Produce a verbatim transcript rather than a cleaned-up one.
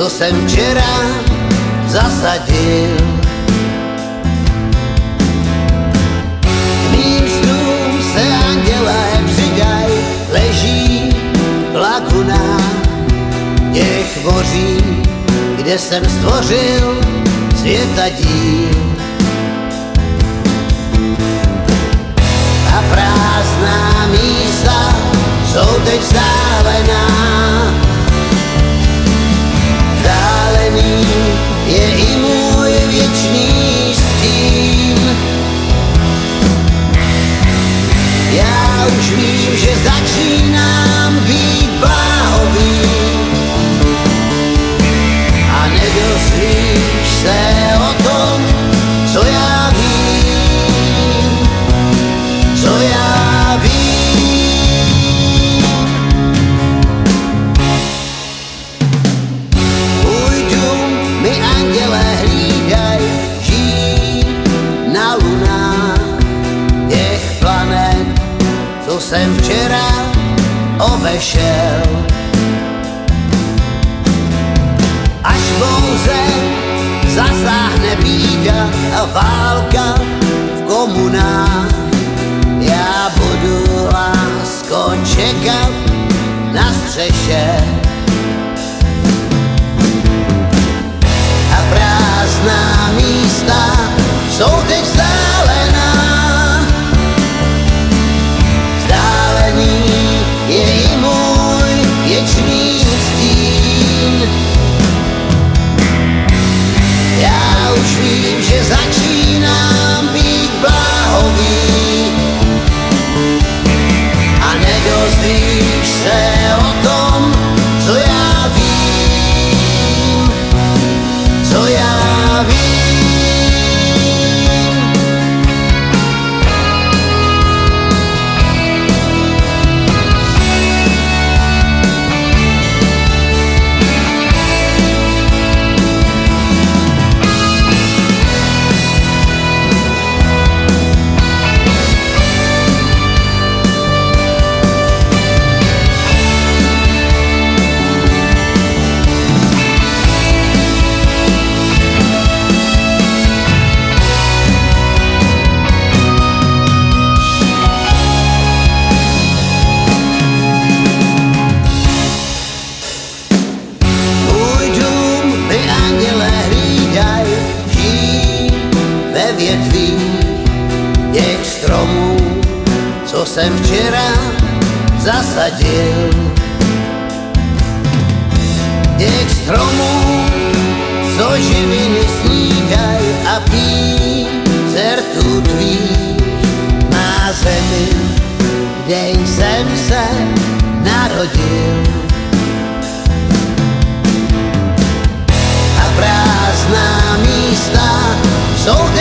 co jsem včera zasadil. K mým snům se andělé přidaj, leží v lagunách těch moří, kde jsem stvořil světa díl. A prázdná místa jsou teď vzdálená. Vzdálený je i můj věčný stín. Já už vím, že začínám být bláhový a nedozvíš se o tom, co já vím, co já vím. Můj dům mi anděle hlídaj, žijí na lunách těch planet, co jsem včera obešel. Až bouře zasáhne bída a válka v komunách, já budu lásko čekat na střeše. A prázdná místa jsou teď vzdálená. Vzdálený je i můj věčný stín. Já už vím, že začínám být bláhový a nedozvíš se o tom, co já vím, co já vím. Těch stromů, co jsem včera zasadil. Těch stromů, co živiny snídaj a pijí z rtů tvých na zemi, kde jsem se narodil. A prázdná místa jsou